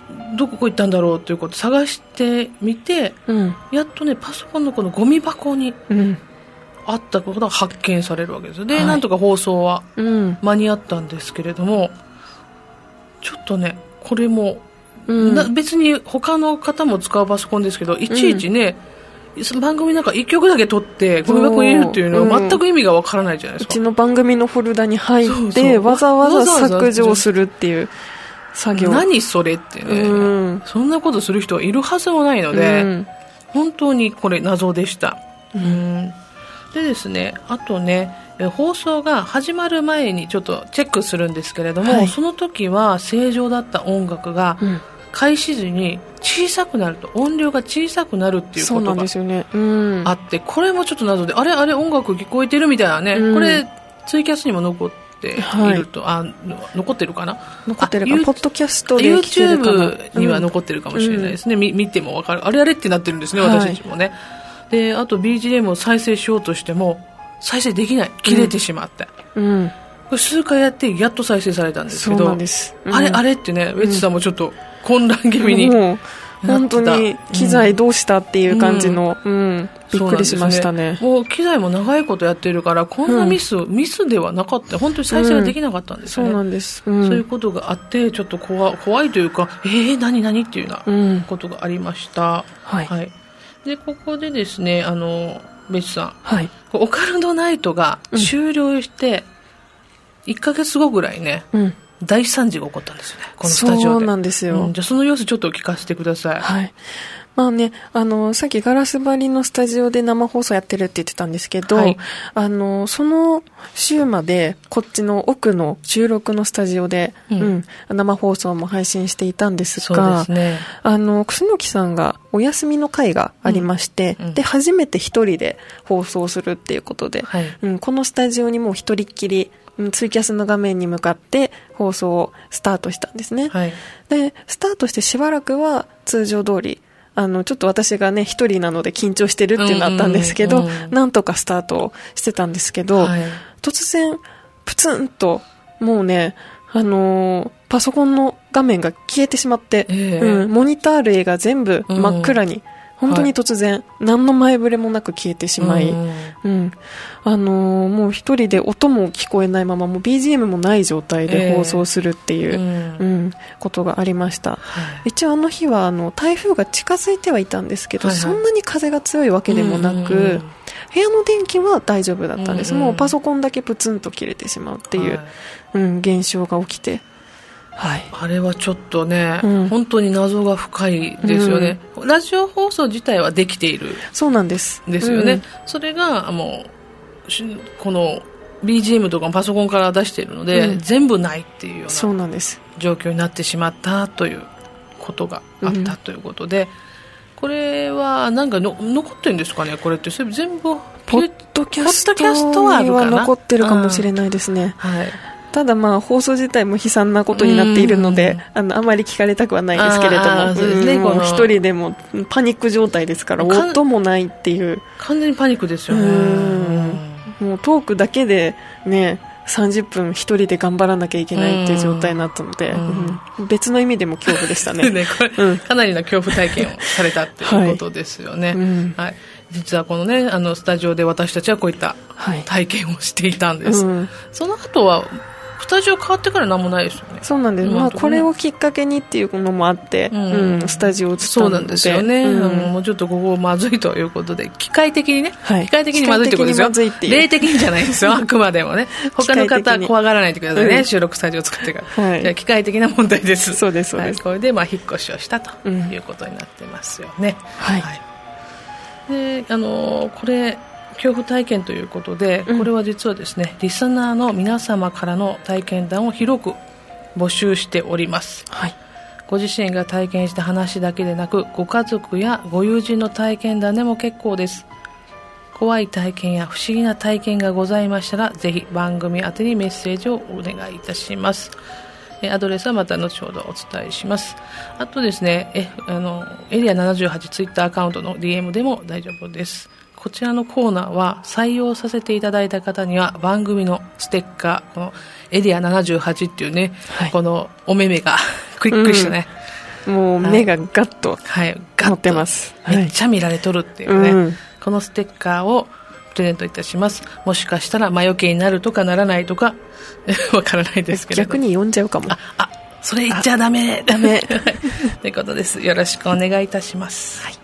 どこ行ったんだろうということを探してみて、うん、やっとねパソコンのこのゴミ箱にあったことが発見されるわけですよ。で、はい、なんとか放送は間に合ったんですけれども、うん、ちょっとねこれも、うん、な別に他の方も使うパソコンですけど、いちいちね、うん、番組なんかいっきょくだけ撮ってゴミ箱に入れるっていうのは全く意味がわからないじゃないですか。 うちの番組のフォルダに入ってそうそうわざわざ削除するっていう作業。何それってね、うん、そんなことする人はいるはずもないので、うん、本当にこれ謎でした、うん、でですね、あとね放送が始まる前にちょっとチェックするんですけれども、はい、その時は正常だった音楽が開始時に小さくなると、音量が小さくなるっていうことがあって、これもちょっと謎で、あれあれ音楽聞こえてるみたいなね、うん、これツイキャスにも残っていると、はい、あ残ってるかな残ってるか、ポッドキャストで聞けるかな、 YouTube には残ってるかもしれないですね、うん、見, 見ても分かる、あれあれってなってるんですね、私たちもね、はい、であと ビージーエム を再生しようとしても再生できない、切れてしまって、うんうん、これ数回やってやっと再生されたんですけど、 そうなんです、うん、 あれあれってね、ウェッジさんもちょっと混乱気味に、うん、 本当に機材どうしたっていう感じの、うんうん、びっくりしましたね。 もう機材も長いことやってるからこんなミス、うん、ミスではなかった、本当に再生ができなかったんですよね、 うん、そうなんです、うん、 そういうことがあってちょっと 怖, 怖いというか、えー、何何っていうようなことがありました、うんはいはい、でここでですね、あのベチさん、はい、オカルトナイトが終了していっかげつごぐらいね、うん、大惨事が起こったんですよね、このスタジオで。 そうなんですよ、 うん、じゃあその様子ちょっと聞かせてください。 はい、まあね、あのさっきガラス張りのスタジオで生放送やってるって言ってたんですけど、はい、あのその週までこっちの奥の収録のスタジオで、うんうん、生放送も配信していたんですが、そうですね、あの楠木さんがお休みの回がありまして、うんうん、で初めて一人で放送するっていうことで、はいうん、このスタジオにもう一人っきりツイキャスの画面に向かって放送をスタートしたんですね、はい、でスタートしてしばらくは通常通り、あのちょっと私がね一人なので緊張してるっていうのあったんですけど、うんうんうん、なんとかスタートしてたんですけど、はい、突然プツンともうね、あのー、パソコンの画面が消えてしまって、えーうん、モニター類が全部真っ暗に、うん本当に突然、はい、何の前触れもなく消えてしまい、うんうんあのー、もう一人で音も聞こえないままもう ビージーエム もない状態で放送するっていう、えーうんうん、ことがありました、はい、一応あの日はあの台風が近づいてはいたんですけど、はいはい、そんなに風が強いわけでもなく、うんうんうん、部屋の電気は大丈夫だったんです、うんうん、もうパソコンだけプツンと切れてしまうっていう、はいうん、現象が起きてはい、 あれはちょっとね、うん、本当に謎が深いですよね、うん、ラジオ放送自体はできているそうなんですですよね、うん、それがもうこの ビージーエム とかもパソコンから出しているので、うん、全部ないっていうようなそうなんです状況になってしまったということがあったということで、うん、これはなんかの残ってるんですかね、これってそれ全部ポッドキャストには残ってるかもしれないですね、はいただまあ放送自体も悲惨なことになっているので、あのあまり聞かれたくはないですけれども、あ、そうですね、もう一人でもパニック状態ですから音もないっていう完全にパニックですよね。 うんもうトークだけでねさんじゅっぷん一人で頑張らなきゃいけないっていう状態になったので、うんうん、別の意味でも恐怖でしたねねこれ、うん、かなりの恐怖体験をされたっていうことですよね、はいうんはい、実はこのねあのスタジオで私たちはこういった体験をしていたんです、はいうん、その後はスタジオ変わってから何もないですよね。 そうなんです、まあ、これをきっかけにっていうのもあって、うんうん、スタジオを移ったのでそうなんですよね、うん、もうちょっとここまずいということで機械的にね、はい、機械的にまずいってことですよ。霊的にじゃないですよあくまでもね他の方怖がらないでくださいね、うん、収録スタジオを作ってから、はい、じゃあ機械的な問題です。 そうですそうです、 はい、これでまあ引っ越しをしたということになってますよね、うん、はい、はい、であのこれ恐怖体験ということで、これは実はですね、うん、リスナーの皆様からの体験談を広く募集しております、はい、ご自身が体験した話だけでなくご家族やご友人の体験談でも結構です。怖い体験や不思議な体験がございましたらぜひ番組宛てにメッセージをお願いいたします。アドレスはまた後ほどお伝えします。あとですね、えあのエリアななじゅうはちツイッターアカウントの ディーエム でも大丈夫です。こちらのコーナーは採用させていただいた方には番組のステッカー、このエリアななじゅうはちっていうね、はい、このお目目がクリックしたね、 もう目がガッと持ってます、 はい、めっちゃ見られとるっていうね、はい、このステッカーをプレゼントいたします。もしかしたら魔除けになるとかならないとかわからないですけれど、 逆に呼んじゃうかも。 ああ、それ言っちゃダメダメということです。よろしくお願いいたします。はい。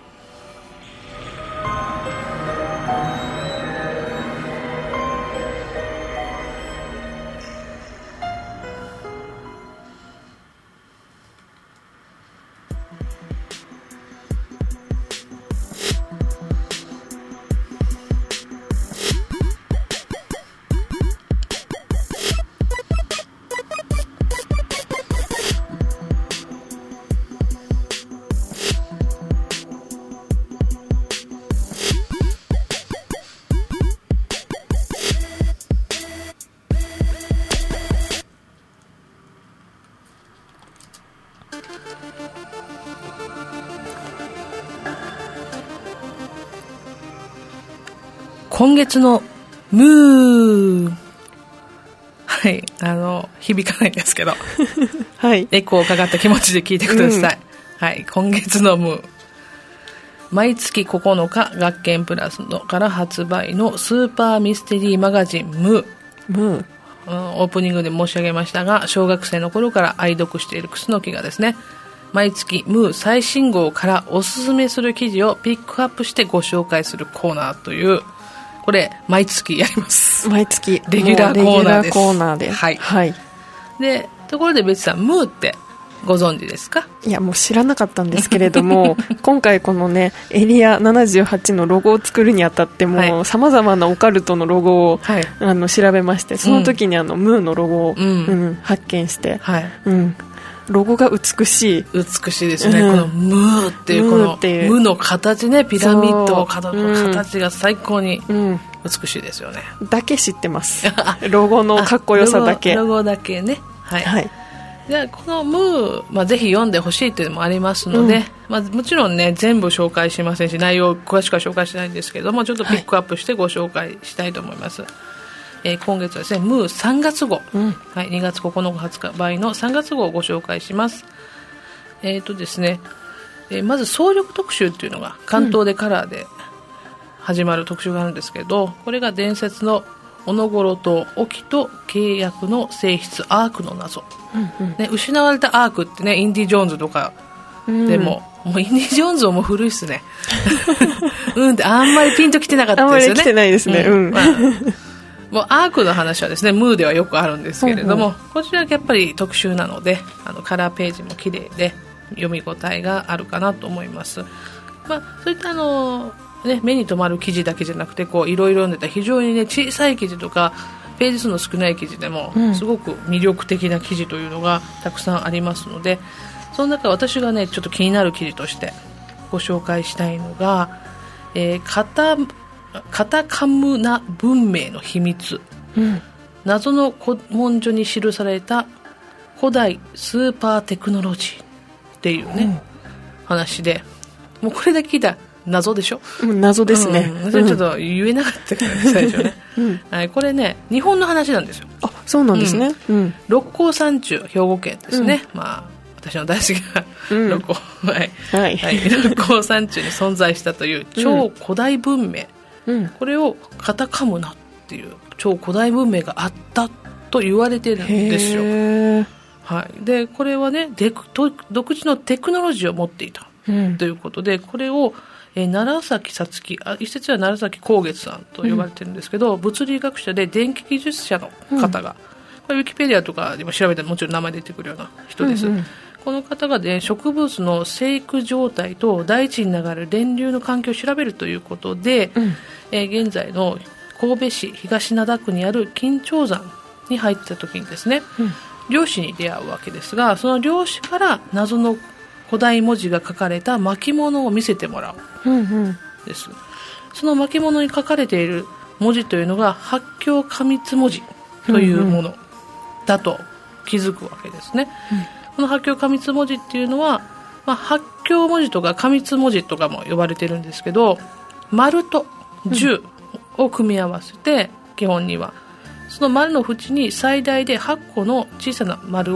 今月のムー、はい、あの響かないんですけど、はい、エコーをかかった気持ちで聞いてください、うん、はい、今月のムー、毎月ここのか学研プラスのから発売のスーパーミステリーマガジンムー、ムー、うん、オープニングで申し上げましたが、小学生の頃から愛読している楠木がですね、毎月ムー最新号からおすすめする記事をピックアップしてご紹介するコーナーという、これ毎月やります。 毎月レギュラーコーナーです。 コーナーで、 はい、はい、でところで別さん、ムーってご存知ですか？ いや、もう知らなかったんですけれども今回このねエリアななじゅうはちのロゴを作るにあたってもさまざまなオカルトのロゴを、はい、あの調べまして、その時にあの、うん、ムーのロゴを、うんうん、発見して、はい、うん、ロゴが美しい美しいですね、うん、このムーっていうこの無の形ね、ピラミッドをかたどる形が最高に美しいですよね、 うん、だけ知ってますロゴのかっこよさだけ、 ロゴ、ロゴだけね、はい、はい、でこのムー、まあ、ぜひ読んでほしいというのもありますので、うん、まあ、もちろんね全部紹介しませんし、内容を詳しくは紹介しないんですけれども、ちょっとピックアップしてご紹介したいと思います、はい、えー、今月はですねムーさんがつ号、うん、はい、にがつここのか発売のさんがつ号をご紹介します。えーとですねえー、まず総力特集というのが関東でカラーで始まる特集があるんですけど、これが伝説のオノゴロとオキと契約の性質アークの謎、うんうん、ね、失われたアークってね、インディ・ジョーンズとかでも、うん、もうインディ・ジョーンズはもう古いっすねうんってあんまりピンときてなかったですよね。 あんまり来てないですね、うん、 まあもうアークの話はですねムーではよくあるんですけれども、うんうん、こちらはやっぱり特集なので、あのカラーページも綺麗で読み応えがあるかなと思います。まあ、そういったあの、ね、目に留まる記事だけじゃなくて、こういろいろ読んでた非常に、ね、小さい記事とかページ数の少ない記事でも、うん、すごく魅力的な記事というのがたくさんありますので、その中私がねちょっと気になる記事としてご紹介したいのが、えー、カタカタカムナ文明の秘密、うん、謎の古文書に記された古代スーパーテクノロジーっていうね、うん、話で、もうこれだけ聞いたら謎でしょ、 うん、謎ですね、 うん、それちょっと言えなかったから最初ね、うん、はい、これね日本の話なんですよ。 あ、そうなんですね、うんうん、 六甲山中、兵庫県ですね、うん、まあ私の大好きな、うん、六甲、はいはいはい、六甲山中に存在したという超古代文明、うん、これをカタカムナっていう超古代文明があったと言われてるんですよ。はい、でこれはねで独自のテクノロジーを持っていた、うん、ということで、これを、えー、楢崎さつき、あ、一説は楢崎光月さんと呼ばれてるんですけど、うん、物理学者で電気技術者の方が、うん、これウィキペディアとかでも調べたらもちろん名前出てくるような人です、うんうん、この方が、ね、植物の生育状態と大地に流れる電流の環境を調べるということで、うん、えー、現在の神戸市東灘区にある金頂山に入った時にですね、うん、漁師に出会うわけですが、その漁師から謎の古代文字が書かれた巻物を見せてもらう、うんうん、です。その巻物に書かれている文字というのが八経過密文字というものだと気づくわけですね、うんうん、この八経過密文字っていうのは、まあ、八経文字とか過密文字とかも呼ばれてるんですけど、丸と十を組み合わせて、うん、基本にはその丸の縁に最大ではっこの小さな丸を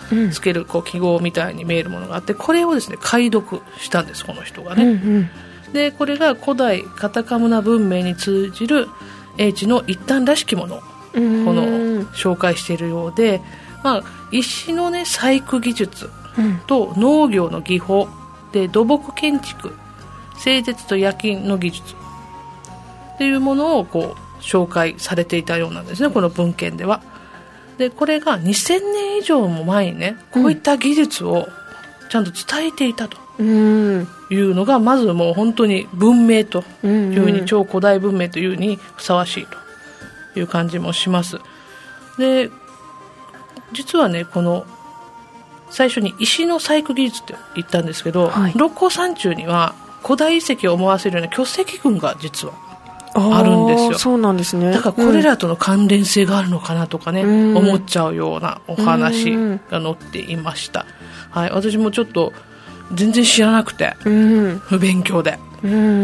つけるこう記号みたいに見えるものがあって、これをですね解読したんです、この人がね、うんうん、でこれが古代カタカムナ文明に通じる英知の一端らしきものをこの紹介しているようで、まあ、石の、ね、細工技術と農業の技法で土木建築、製鉄と冶金の技術っていうものをこう紹介されていたようなんですね、この文献では。でこれがにせんねん以上も前にねこういった技術をちゃんと伝えていたというのが、まずもう本当に文明というふうに、超古代文明というにふさわしいという感じもします。で実はね、この最初に石の細工技術って言ったんですけど、はい、六甲山中には古代遺跡を思わせるような巨石群が実はあるんですよ。 そうなんですね。 だからこれらとの関連性があるのかなとかね、うん、思っちゃうようなお話が載っていました、はい、私もちょっと全然知らなくて、うん、不勉強で、うん、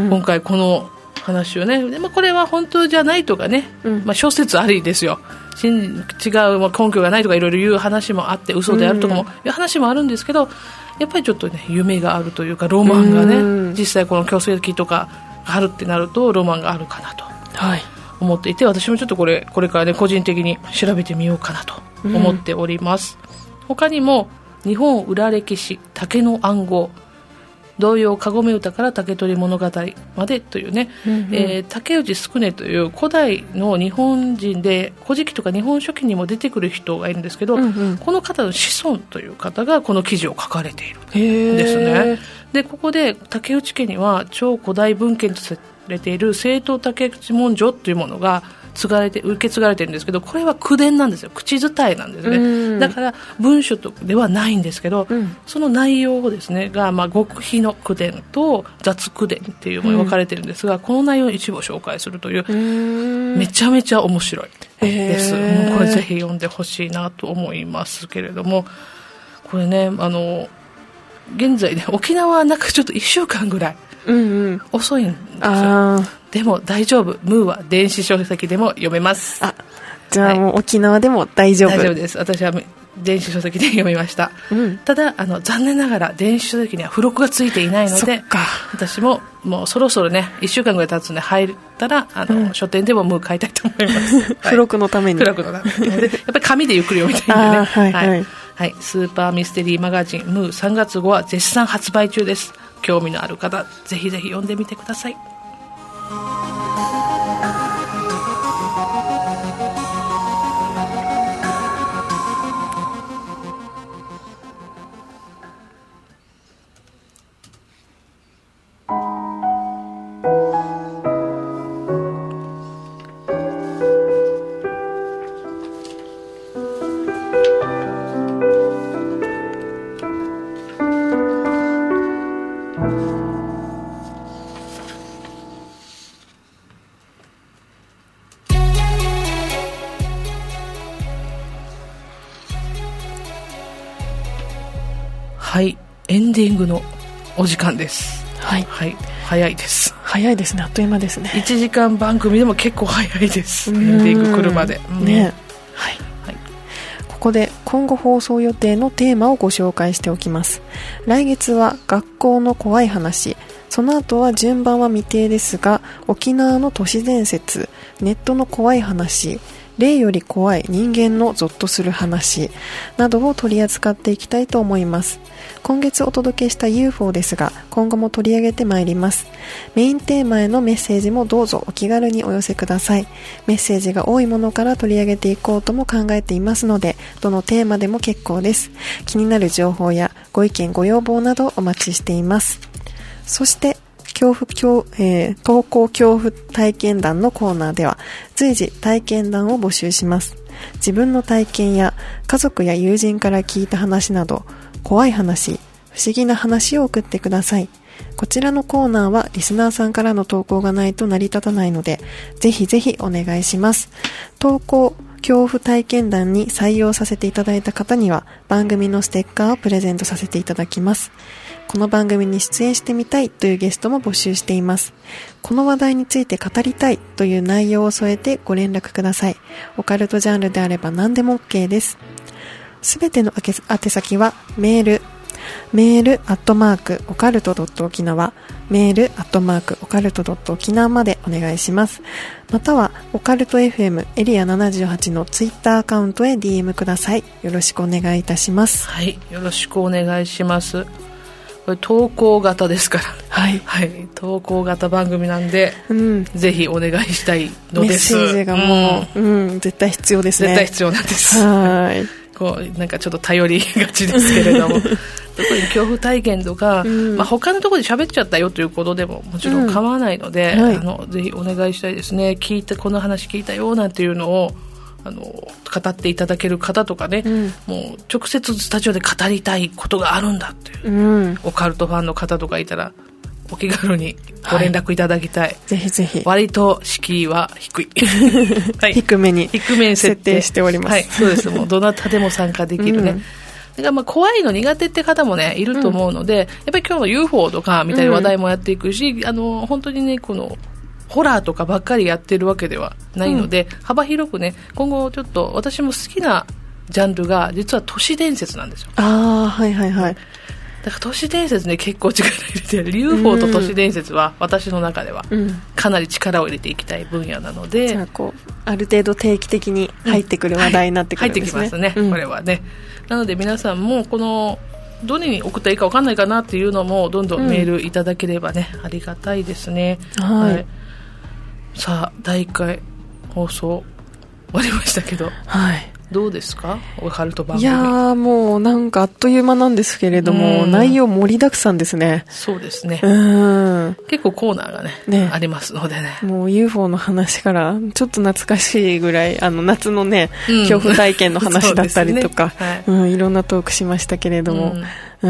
今回この話をね、で、まあ、これは本当じゃないとかね、うんまあ、諸説ありですよ。違う、まあ、根拠がないとかいろいろ言う話もあって、嘘であるとかもいう話もあるんですけど、やっぱりちょっとね夢があるというかロマンがね、うん、実際この巨石とかがあるってなるとロマンがあるかなと思っていて、はい、私もちょっとこれこれからね個人的に調べてみようかなと思っております、うん、他にも日本裏歴史竹の暗号、童謡かごめ歌から竹取物語までというね、うんうんえー、竹内宿根という古代の日本人で古事記とか日本書紀にも出てくる人がいるんですけど、うんうん、この方の子孫という方がこの記事を書かれているんですね。でここで竹内家には超古代文献とされている正統竹内文書というものが継がれて受け継がれているんですけど、これは口伝なんですよ、口伝いなんですね、うん、だから文書とではないんですけど、うん、その内容をですねが、まあ、極秘の口伝と雑口伝っていうものに分かれているんですが、うん、この内容を一部を紹介するという、うん、めちゃめちゃ面白いです、もうこれぜひ読んでほしいなと思いますけれども、これねあの現在ね沖縄はなんかちょっといっしゅうかんぐらい遅いんですよ、うんうん、でも大丈夫、ムーは電子書籍でも読めます。あ、 じゃあもう沖縄でも大丈夫、はい、 大丈夫です。私は電子書籍で読みました、うん、ただあの残念ながら電子書籍には付録がついていないので、私ももうそろそろねいっしゅうかんぐらい経つので入ったらあの、うん、書店でもムー買いたいと思います、はい、 付録のために付録のためにでやっぱり紙でゆっくり読みたいんでねはい、はいはいはい、スーパーミステリーマガジンムーさんがつ号は絶賛発売中です。興味のある方ぜひぜひ読んでみてください。はい、エンディングのお時間です。はい、はい、早いです。 早いですね、あっという間ですね。 いちじかん番組でも結構早いです。エンディング来るまで、うん、ね、 はいはい、ここで今後放送予定のテーマをご紹介しておきます。来月は学校の怖い話、その後は順番は未定ですが沖縄の都市伝説、ネットの怖い話、霊より怖い人間のゾッとする話などを取り扱っていきたいと思います。今月お届けした ユーフォー ですが今後も取り上げてまいります。メインテーマへのメッセージもどうぞお気軽にお寄せください。メッセージが多いものから取り上げていこうとも考えていますのでどのテーマでも結構です。気になる情報やご意見ご要望などお待ちしています。そして恐怖恐、えー、投稿恐怖体験談のコーナーでは随時体験談を募集します。自分の体験や家族や友人から聞いた話など怖い話、不思議な話を送ってください。こちらのコーナーはリスナーさんからの投稿がないと成り立たないのでぜひぜひお願いします。投稿恐怖体験談に採用させていただいた方には番組のステッカーをプレゼントさせていただきます。この番組に出演してみたいというゲストも募集しています。この話題について語りたいという内容を添えてご連絡ください。オカルトジャンルであれば何でも OK です。 すべての宛先はメールメールアットマークオカルトドット沖縄メールアットマークオカルトドット沖縄までお願いします。またはオカルト エフエム エリアななじゅうはちのツイッターアカウントへ ディーエム ください。よろしくお願いいたします。 はい、よろしくお願いします。これ投稿型ですから、 はい、 はい、投稿型番組なんで、うん、ぜひお願いしたいのです。 メッセージがもう、うんうん、絶対必要ですね。 絶対必要なんです。 はいこうなんかちょっと頼りがちですけれども特に恐怖体験とか、うんまあ、他のところで喋っちゃったよということでももちろん構わないので、うんはい、あのぜひお願いしたいですね。聞いてこの話聞いたよなんていうのをあの語っていただける方とかね、うん、もう直接スタジオで語りたいことがあるんだっていう、うん、オカルトファンの方とかいたらお気軽にご連絡いただきたい、はい、 ぜひぜひ。 割と敷居は低い、 はい、低めに低めに設定しております。 はい、そうです。もうどなたでも参加できるね、うん、だからまあ怖いの苦手って方もねいると思うので、うん、やっぱり今日の ユーフォー とかみたいな話題もやっていくし、うん、あの本当にねこのホラーとかばっかりやってるわけではないので、うん、幅広くね今後ちょっと私も好きなジャンルが実は都市伝説なんですよ。 ああはいはいはい。 だから都市伝説に結構力入れてる ユーフォー と都市伝説は私の中ではかなり力を入れていきたい分野なので、うん、 じゃあこうある程度定期的に入ってくる話題になってくるんですね、 うんはい、入ってきますね、うん、これはね。なので皆さんもこのどれに送ったらいいか分かんないかなっていうのもどんどんメールいただければね、うん、ありがたいですね、はいはい、さあだいいっかい放送終わりましたけど、はいどうですかオカルト番組。 いやーもうなんかあっという間なんですけれども、内容盛りだくさんですね。 そうですね。 うん結構コーナーが ね, ねありますのでね。 もう ユーフォー の話からちょっと懐かしいぐらいあの夏のね、うん、恐怖体験の話だったりとか、ねはいうん、いろんなトークしましたけれども、うん、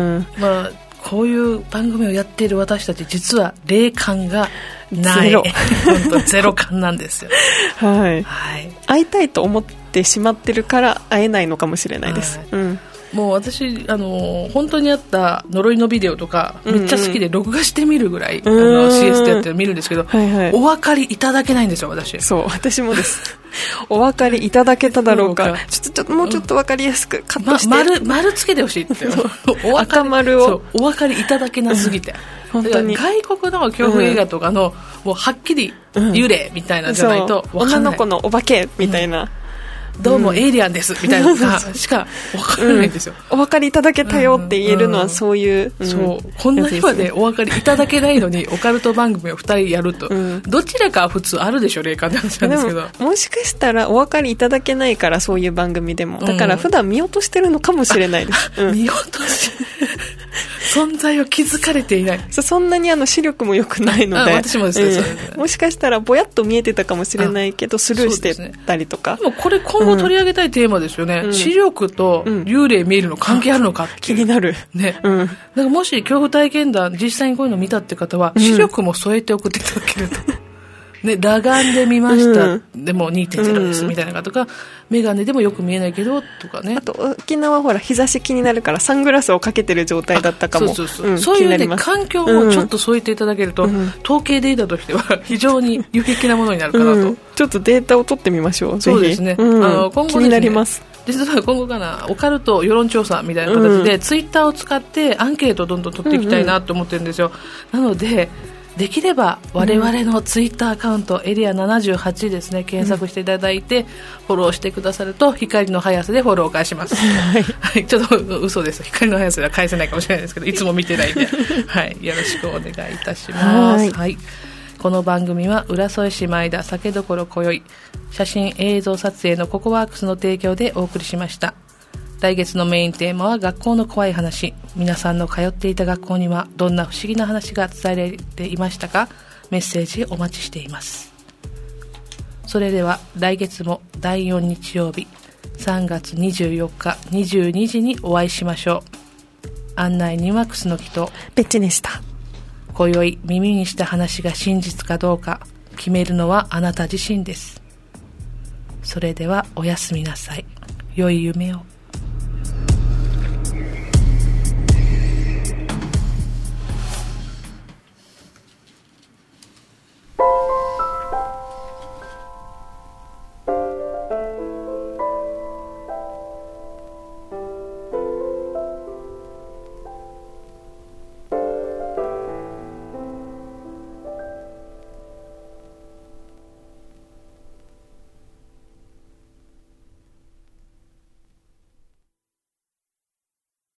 うんまあこういう番組をやっている私たち実は霊感がないゼロ本当ゼロ感なんですよはい、はい、会いたいと思ってしまってるから会えないのかもしれないです、はいうん、 もう私あの本当にあった呪いのビデオとかめっちゃ好きで録画してみるぐらい、うんうん、あの シーエス でやってるの見るんですけど、はいはい、お分かりいただけないんですよ私。 そう私もですお分かりいただけただろうかちょっとちょっともうちょっと分かりやすくカットして、 ま、丸, 丸つけてほしいってお分かり丸をお分かりいただけなすぎて本当に外国の恐怖映画とかの、うん、もうはっきり幽霊みたいなじゃないと分かんない、 女の子のお化けみたいな、うんどうもエイリアンですみたいなのがしか分からないんですよ、 うん、お分かりいただけたよって言えるのはそういう、 うんうん、そうこんなにまでお分かりいただけないのにオカルト番組をふたりやると、うん、どちらかは普通あるでしょ霊感って話なんですけど、 でももしかしたらお分かりいただけないからそういう番組でもだから普段見落としてるのかもしれないです、 うん、見落とし存在を気づかれていない。 そ, そんなにあの視力も良くないので私もですね、 うん、もしかしたらぼやっと見えてたかもしれないけどスルーしてたりとか、 でもこれ今後取り上げたいテーマですよね、うん、視力と幽霊見えるの関係あるのかっていう、 気になる、 ねうん、だからもし恐怖体験談実際にこういうの見たって方は視力も添えて送っていただけると、うんね、裸眼で見ました、うん、でも にてんゼロ ですみたいな方とか、うん、メガネでもよく見えないけどとかね。 あと沖縄はほら日差し気になるからサングラスをかけてる状態だったかも。 そうそうそう、うん、そういう、ね、環境もちょっと添えていただけると、うん、統計データとしては非常に有益なものになるかなと、うん、 ちょっとデータを取ってみましょう。 そうですね、うん、あの今後ですね、気になります。 実は今後かなオカルト世論調査みたいな形で、うん、ツイッターを使ってアンケートをどんどん取っていきたいなと思ってるんですよ、うんうん、なのでできれば我々のツイッターアカウント、うん、エリアななじゅうはちですね、検索していただいて、うん、フォローしてくださると光の速さでフォローを返します、はいはい、ちょっと嘘です、光の速さでは返せないかもしれないですけどいつも見てないんで、はい、よろしくお願いいたします。はい、はい、この番組は浦添市前田酒どころ今宵写真映像撮影のココワークスの提供でお送りしました。来月のメインテーマは学校の怖い話。皆さんの通っていた学校にはどんな不思議な話が伝えられていましたか？メッセージお待ちしています。それでは来月もだいよん日曜日さんがつにじゅうよっかにじゅうにじにお会いしましょう。案内人は楠木とベッチでした。 今宵耳にした話が真実かどうか決めるのはあなた自身です。それではおやすみなさい。良い夢を。